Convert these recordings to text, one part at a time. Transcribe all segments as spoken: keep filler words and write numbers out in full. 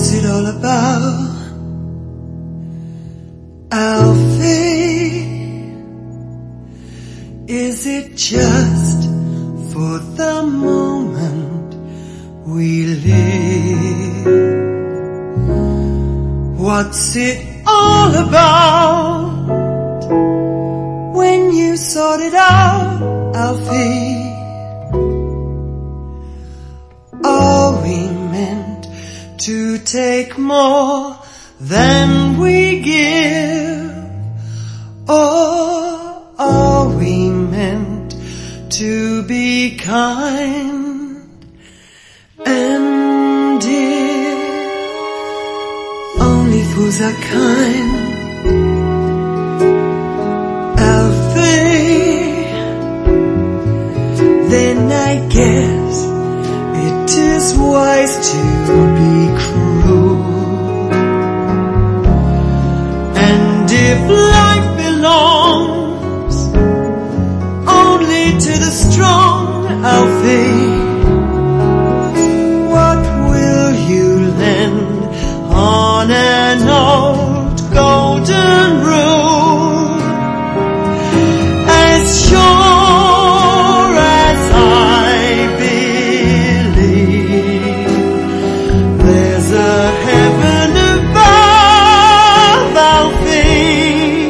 What's it all about, Alfie? Is it just for the moment we live? What's it all about when you sort it out, Alfie? Are we meant to take more than we give? Or are we meant to be kind and dear? Only fools are kind, Alfie. Then I guess it is wise to be cruel. And if life belongs only to the strong, Alfie, what will you lend on an old golden rule? As sure as I believe there's a heaven above, Alfie,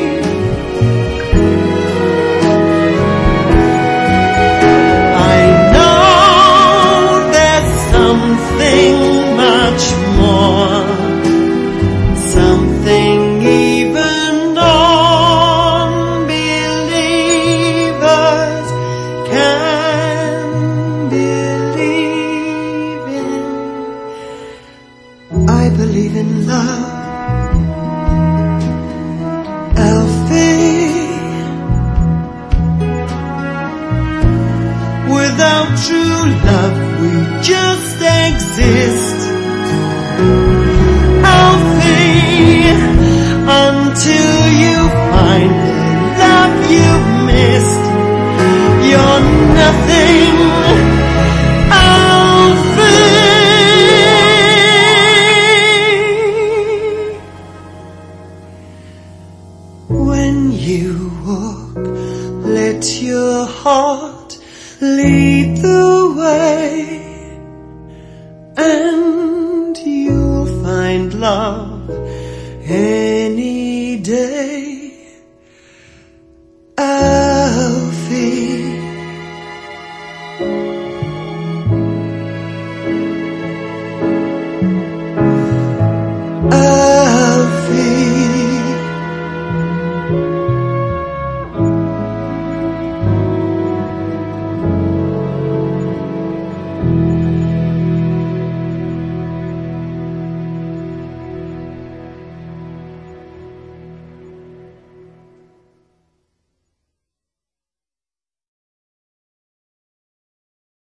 I know there's something much more, something even unbelievers can believe in. I believe in love, Alfie. Without true love we just exist, Alfie, until you find the love you've missed. You're nothing, Alfie. When you walk, let your heart lead the way, and you'll find love.